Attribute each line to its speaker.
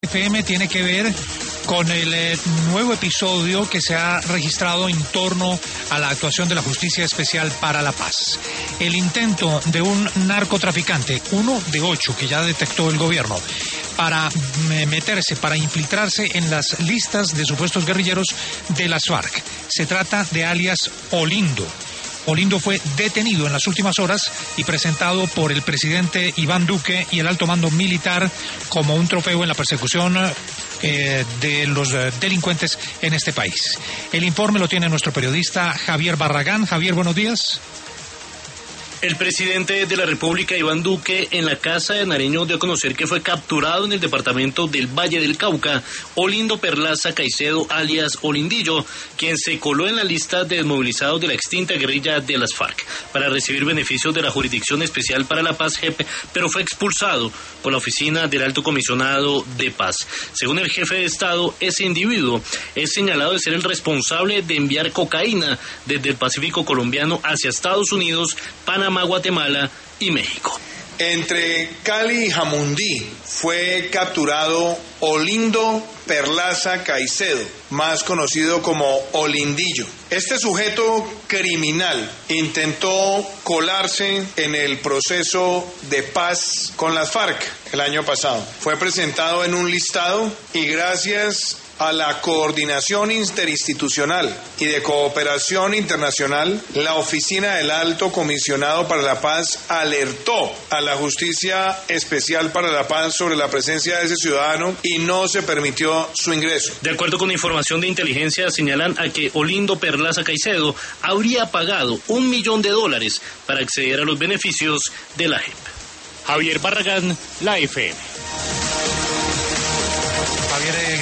Speaker 1: FM tiene que ver con el nuevo episodio que se ha registrado en torno a la actuación de la Justicia Especial para la Paz. El intento de un narcotraficante, 1 de 8 que ya detectó el gobierno, para para infiltrarse en las listas de supuestos guerrilleros de las FARC. Se trata de alias Olindo. Olindo fue detenido en las últimas horas y presentado por el presidente Iván Duque y el alto mando militar como un trofeo en la persecución de los delincuentes en este país. El informe lo tiene nuestro periodista Javier Barragán. Javier, buenos días.
Speaker 2: El presidente de la República, Iván Duque, en la Casa de Nariño dio a conocer que fue capturado en el departamento del Valle del Cauca Olindo Perlaza Caicedo, alias Olindillo, quien se coló en la lista de desmovilizados de la extinta guerrilla de las FARC para recibir beneficios de la Jurisdicción Especial para la Paz, JEP, pero fue expulsado por la oficina del Alto Comisionado de Paz. Según el jefe de Estado, ese individuo es señalado de ser el responsable de enviar cocaína desde el Pacífico colombiano hacia Estados Unidos, Panamá, Guatemala y México.
Speaker 3: Entre Cali y Jamundí fue capturado Olindo Perlaza Caicedo, más conocido como Olindillo. Este sujeto criminal intentó colarse en el proceso de paz con las FARC el año pasado. Fue presentado en un listado y gracias a la coordinación interinstitucional y de cooperación internacional, la Oficina del Alto Comisionado para la Paz alertó a la Justicia Especial para la Paz sobre la presencia de ese ciudadano y no se permitió su ingreso.
Speaker 2: De acuerdo con información de inteligencia, señalan a que Olindo Perlaza Caicedo habría pagado $1 millón para acceder a los beneficios de la JEP. Javier Barragán, la FM.
Speaker 1: Javier,